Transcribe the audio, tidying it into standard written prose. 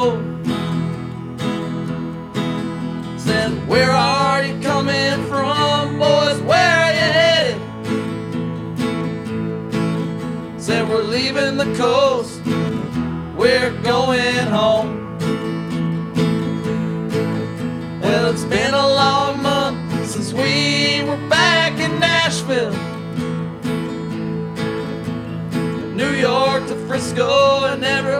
road. Said, where are you coming from, boys? Where are you headed? Said, we're leaving the coast, we're going home. Well, it's been a long month since we were back in Nashville, New York to Frisco and everywhere.